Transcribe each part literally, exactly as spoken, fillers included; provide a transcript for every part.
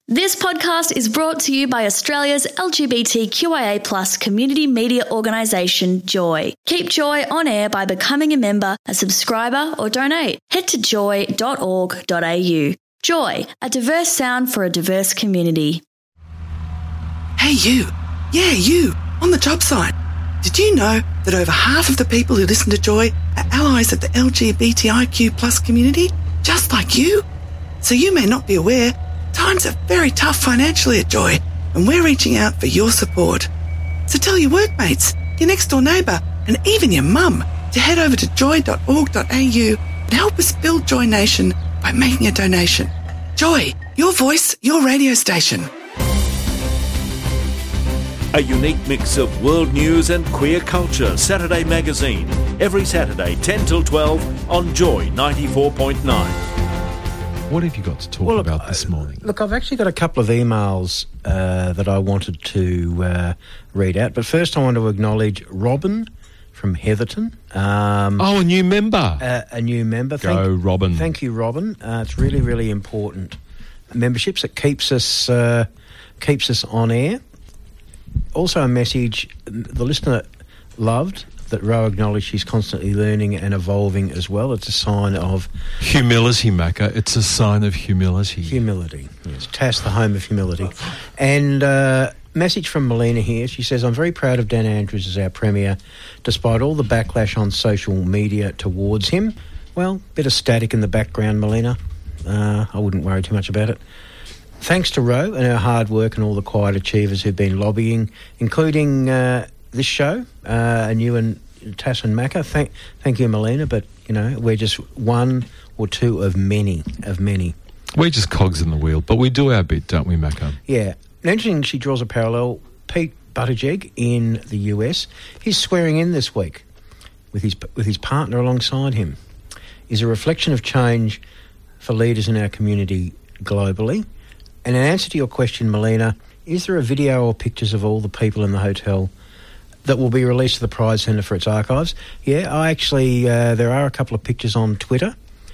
This podcast is brought to you by Australia's L G B T Q I A plus community media organisation, Joy. Keep Joy on air by becoming a member, a subscriber or donate. Head to joy dot org dot a u. Joy, a diverse sound for a diverse community. Hey you, yeah you, on the job site. Did you know that over half of the people who listen to Joy are allies of the L G B T I Q plus community, just like you? So you may not be aware, times are very tough financially at Joy, and we're reaching out for your support. So tell your workmates, your next door neighbour, and even your mum to head over to joy dot org dot a u and help us build Joy Nation by making a donation. Joy, your voice, your radio station. A unique mix of world news and queer culture. Saturday Magazine. Every Saturday, ten till twelve on Joy ninety-four point nine. What have you got to talk well, look, about this morning? Look, I've actually got a couple of emails uh, that I wanted to uh, read out. But first I want to acknowledge Robin from Heatherton. Um, oh, a new member. Uh, a new member. Go, thank, Robin. Thank you, Robin. Uh, it's really, really important. Memberships, it keeps us, uh, keeps us on air. Also a message the listener loved, that Ro acknowledged she's constantly learning and evolving as well. It's a sign of... Humility, Macca. It's a sign of humility. Humility, yes. Tass, the home of humility. And uh, message from Melina here. She says, I'm very proud of Dan Andrews as our Premier, despite all the backlash on social media towards him. Well, bit of static in the background, Melina. Uh, I wouldn't worry too much about it. Thanks to Ro and her hard work and all the quiet achievers who've been lobbying, including... Uh, this show, uh, and you and Tass and Macca, thank, thank you, Melina, but, you know, we're just one or two of many, of many. We're just cogs in the wheel, but we do our bit, don't we, Macca? Yeah. Interesting, she draws a parallel. Pete Buttigieg in the U S, he's swearing in this week with his with his partner alongside him, is a reflection of change for leaders in our community globally. And in answer to your question, Melina, is there a video or pictures of all the people in the hotel that will be released to the Pride Centre for its archives? Yeah, I actually, uh, there are a couple of pictures on Twitter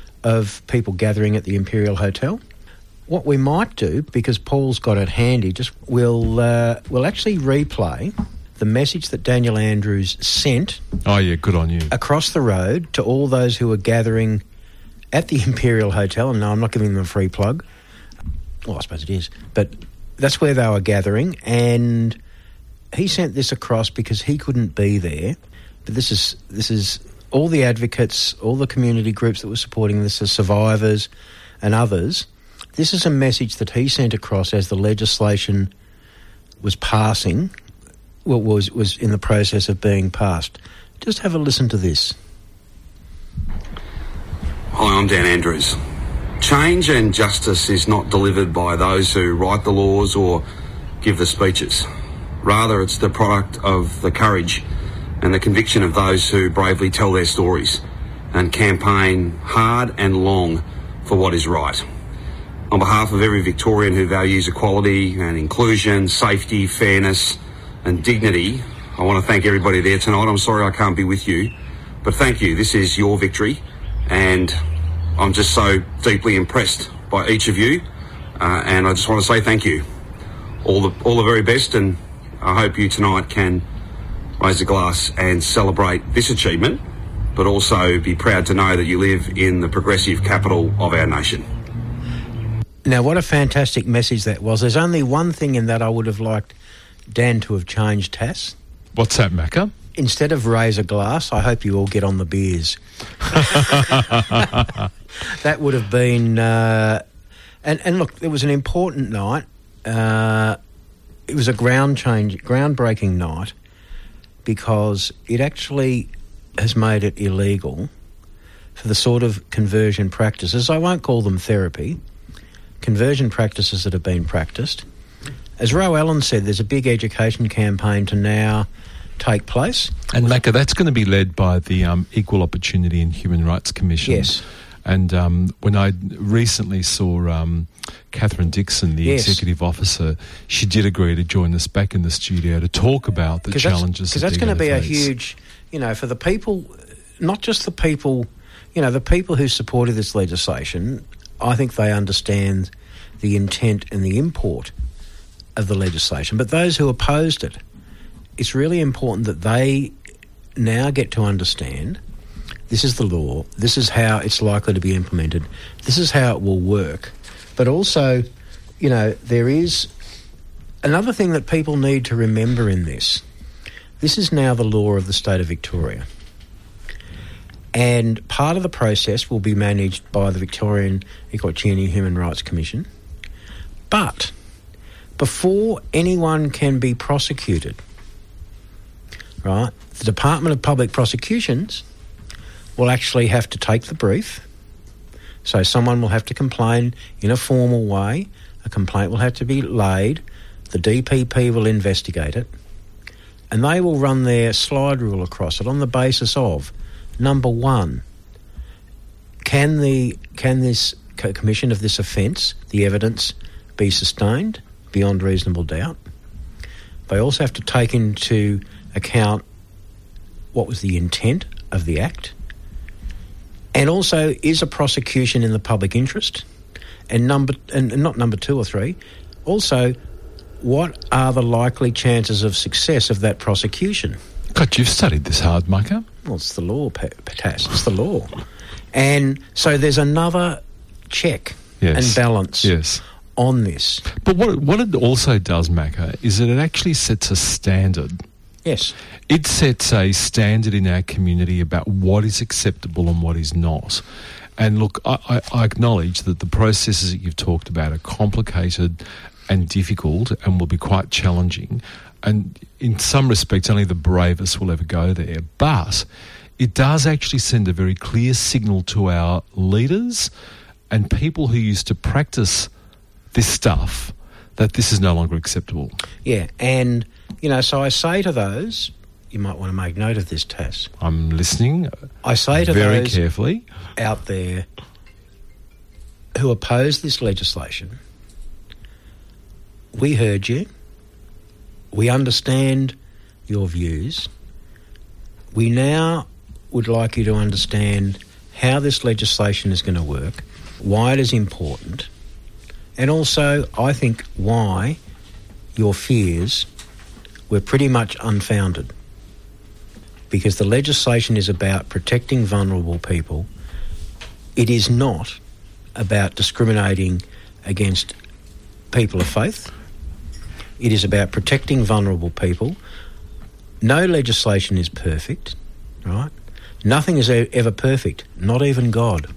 of people gathering at the Imperial Hotel. What we might do, because Paul's got it handy, just we'll, uh, we'll actually replay the message that Daniel Andrews sent. Oh, yeah, good on you. Across the road to all those who were gathering at the Imperial Hotel. And no, I'm not giving them a free plug. Well, I suppose it is. But that's where they were gathering, and... he sent this across because he couldn't be there, but this is this is all the advocates, all the community groups that were supporting this, the survivors and others. This is a message that he sent across as the legislation was passing, well, was was in the process of being passed. Just have a listen to this. Hi, I'm Dan Andrews. Change and justice is not delivered by those who write the laws or give the speeches. Rather, it's the product of the courage and the conviction of those who bravely tell their stories and campaign hard and long for what is right. On behalf of every Victorian who values equality and inclusion, safety, fairness and dignity, I want to thank everybody there tonight. I'm sorry I can't be with you, but thank you. This is your victory, and I'm just so deeply impressed by each of you, uh, and I just want to say thank you. All the, all the very best, and I hope you tonight can raise a glass and celebrate this achievement, but also be proud to know that you live in the progressive capital of our nation. Now, what a fantastic message that was. There's only one thing in that I would have liked Dan to have changed, Tass. What's that, Macca? Instead of raise a glass, I hope you all get on the beers. That would have been... Uh, and, and look, it was an important night. Uh, it was a ground change, groundbreaking night, because it actually has made it illegal for the sort of conversion practices, I won't call them therapy, conversion practices that have been practiced. As Ro Allen said, there's a big education campaign to now take place. And Macca, that's going to be led by the um, Equal Opportunity and Human Rights Commission. Yes. And um, when I recently saw um, Catherine Dixon, the yes. executive officer, she did agree to join us back in the studio to talk about the challenges. Because that's, that's going to be a huge, you know, for the people, not just the people, you know, the people who supported this legislation, I think they understand the intent and the import of the legislation. But those who opposed it, it's really important that they now get to understand this is the law, this is how it's likely to be implemented, this is how it will work. But also, you know, there is another thing that people need to remember in this. This is now the law of the state of Victoria. And part of the process will be managed by the Victorian Equality and Human Rights Commission. But before anyone can be prosecuted, right, the Department of Public Prosecutions will actually have to take the brief. So someone will have to complain in a formal way. A complaint will have to be laid. The D P P will investigate it. And they will run their slide rule across it on the basis of, number one, can the can this commission of this offence, the evidence, be sustained beyond reasonable doubt? They also have to take into account what was the intent of the act, and also is a prosecution in the public interest, and number and not number two or three, also what are the likely chances of success of that prosecution? God, you've studied this hard, Micah. Well, it's the law, Patas. It's the law. And so there's another check yes. and balance yes. on this. But what, what it also does, Micah, is that it actually sets a standard. Yes. It sets a standard in our community about what is acceptable and what is not. And look, I, I, I acknowledge that the processes that you've talked about are complicated and difficult and will be quite challenging. And in some respects, only the bravest will ever go there. But it does actually send a very clear signal to our leaders and people who used to practice this stuff that this is no longer acceptable. Yeah, and, you know, so I say to those, you might want to make note of this, Tas. I'm listening I say to very those carefully out there who oppose this legislation, we heard you. We understand your views. We now would like you to understand how this legislation is going to work, why it is important, and also, I think, why your fears were pretty much unfounded. Because the legislation is about protecting vulnerable people. It is not about discriminating against people of faith. It is about protecting vulnerable people. No legislation is perfect, right? Nothing is ever perfect, not even God.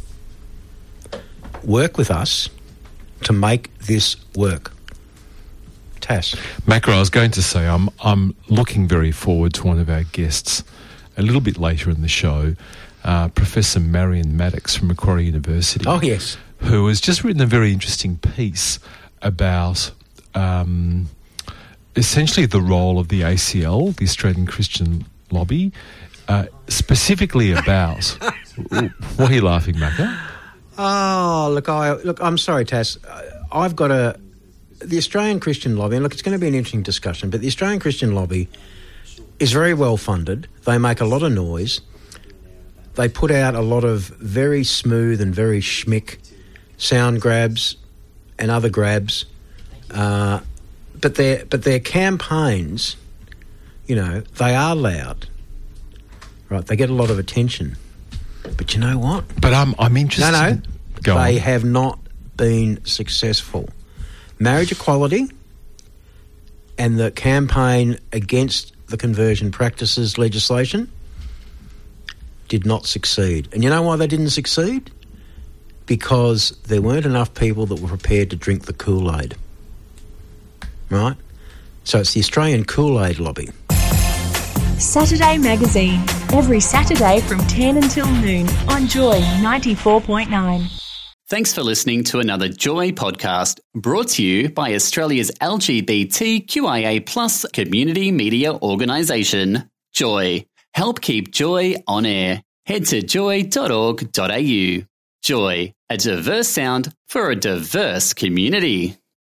Work with us to make this work. Tas. Macra, I was going to say I'm I'm looking very forward to one of our guests a little bit later in the show, uh, Professor Marion Maddox from Macquarie University. Oh, yes. Who has just written a very interesting piece about um, essentially the role of the A C L, the Australian Christian Lobby, uh, specifically about... What are you laughing, Macca? Oh, look, I look. I'm sorry, Tas. I've got a... The Australian Christian Lobby, and look, it's going to be an interesting discussion, but the Australian Christian Lobby is very well funded. They make a lot of noise. They put out a lot of very smooth and very schmick sound grabs and other grabs. Uh, but their but their campaigns, you know, they are loud. Right, they get a lot of attention. But you know what? But I'm I'm interested. No, no, Go they on. have not been successful. Marriage equality and the campaign against the conversion practices legislation did not succeed. And you know why they didn't succeed? Because there weren't enough people that were prepared to drink the Kool-Aid. Right? So it's the Australian Kool-Aid lobby. Saturday Magazine, every Saturday from ten until noon on Joy ninety-four point nine. Thanks for listening to another Joy podcast brought to you by Australia's L G B T Q I A plus community media organisation, Joy. Help keep Joy on air. Head to joy dot org dot a u. Joy, a diverse sound for a diverse community.